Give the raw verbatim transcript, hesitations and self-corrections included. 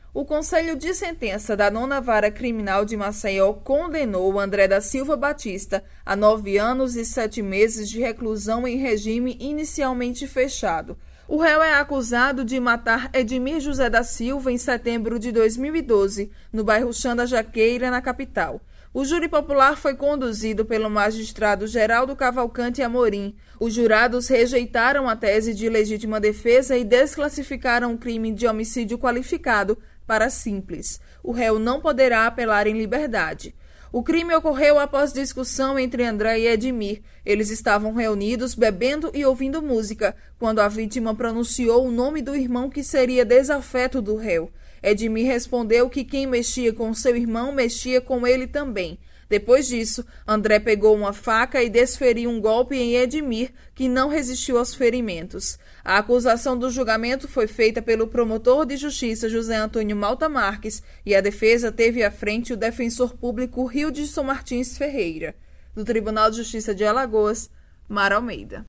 O Conselho de Sentença da Nona Vara Criminal de Maceió condenou André da Silva Batista a nove anos e sete meses de reclusão em regime inicialmente fechado. O réu é acusado de matar Edmir José da Silva em setembro de dois mil e doze, no bairro Chã da Jaqueira, na capital. O júri popular foi conduzido pelo magistrado Geraldo Cavalcante Amorim. Os jurados rejeitaram a tese de legítima defesa e desclassificaram o crime de homicídio qualificado para simples. O réu não poderá apelar em liberdade. O crime ocorreu após discussão entre André e Edmir. Eles estavam reunidos, bebendo e ouvindo música, quando a vítima pronunciou o nome do irmão que seria desafeto do réu. Edmir respondeu que quem mexia com seu irmão mexia com ele também. Depois disso, André pegou uma faca e desferiu um golpe em Edmir, que não resistiu aos ferimentos. A acusação do julgamento foi feita pelo promotor de justiça José Antônio Malta Marques e a defesa teve à frente o defensor público Rilde Martins Ferreira. Do Tribunal de Justiça de Alagoas, Mara Almeida.